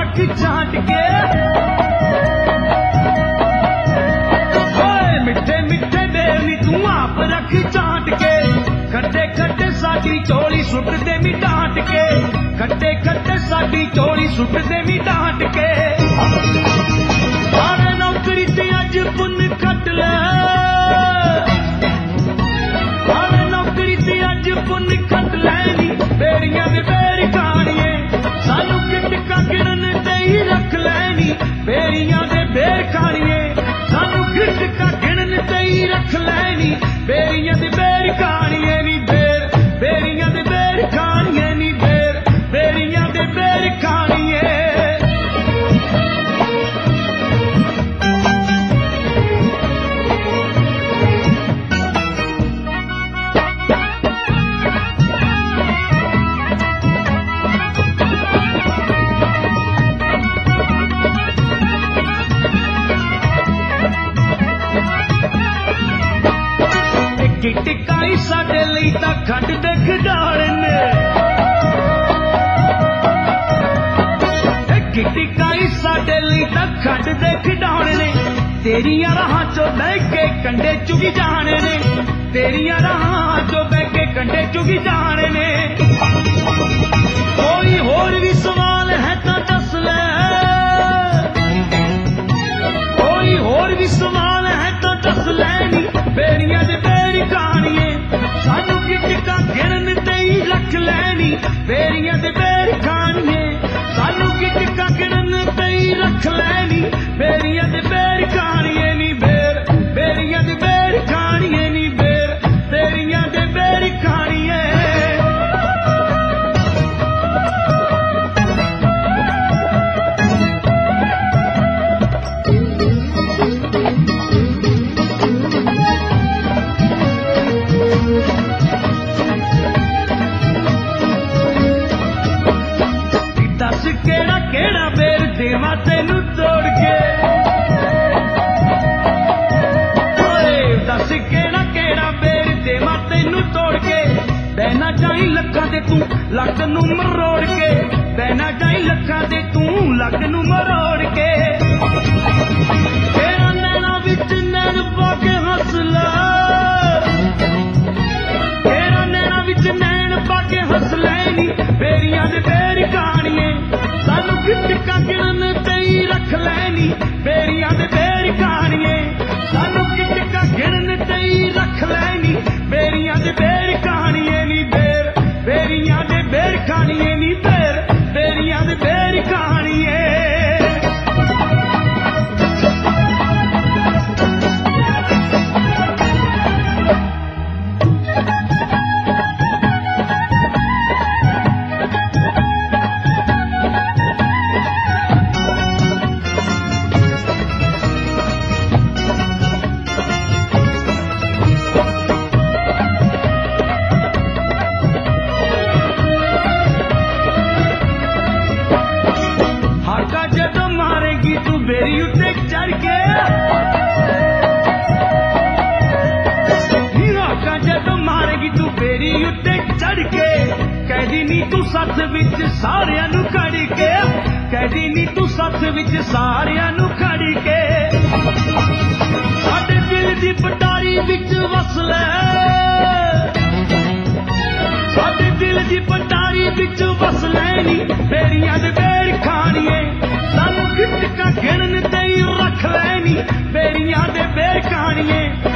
रख चाट के मिठे मिठे बेली तू आप रख चाट के खट्टे खट्टे साडी चोली सुट दे मी डांट के खट्टे खट्टे साडी चोली सुट दे मी डांट के सारे नौकरी ते अज पुन खट ले सारे नौकरी ते अज पुन खट लैनी बेड़ियां दे बेड़ खाणिए सानू किटका गिणन ते ही रख लैनी बेड़ियां दे बेड़ खाणिए सानू किटका गिणन ते ही रख लैनी बेड़ियां दे बेड़ खाणिए नी बेड़ बेड़ियां दे बेड़ खाणिए नी बेड़ बेड़ियां दे बेड़ खाणिए टिकाई साडे लई तां खड्ड दे खिडाण ने टिकाई साडे लई तां खड्ड दे खिडाण ने तेरियां राहां चों बह के कंडे चुगी जाने ने तेरियां राहां चों बह के कंडे चुगी जाने ने कोई होर भी सवाल है तां दस ले कोई होर भी सवाल है तां दस लैनी बेड़ियां दे बेड़ खाणिए सानू किटका गिणन ते ही रख लैनी बेड़ियां दे बेड़ खाणिए सानू किटका गिणन ते ही रख लैनी बेड़ियां दे बेड़ खाणिए नी बेड़ बेड़ियां दे बेड़ खाणिए नी बेड़ बेड़ियां दे बेड़ खाणिए केड़ा बेर देवा तेनू तोड़ के दस केड़ा बेर देवा तेनू तोड़ के बहना जाई लक्खां दे तू लक नू मरोड़ के बहना जाई लक्खां दे तू लक नू मरोड़ के तेरा नैना विच नैन पा के हंस ला तेरा नैना विच नैन पा के हंस लैनी बेड़ियां दे बेड़ खाणिए सानू किटका गिणन ते ही रख लैनी बेड़ियां दे बेड़ खाणिए सानू किटका गिणन ते ही रख लैनी बेड़ियां दे बेड़ खाणिए नी बेड़ बेड़ियां दे बेड़ खाणिए नी बेड़ बेड़ियां दे बेड़ खाणिए बेरी उत्ते चढ़ के हाका जदों मारेगी तू बेरी उत्ते चढ़ के कहदी नी तू सत्थ विच सारियां नू खड़ के कहदी नी तू सत्थ विच सारियां नू खड़ के साडे दिल दी पटारी विच वस ले साडे दिल दी पटारी विच वस लैनी बेड़ियां दे बेड़ खाणिए सानू किटका गिणन ते ही रख लैनी बेड़ियां दे बेड़ खाणिए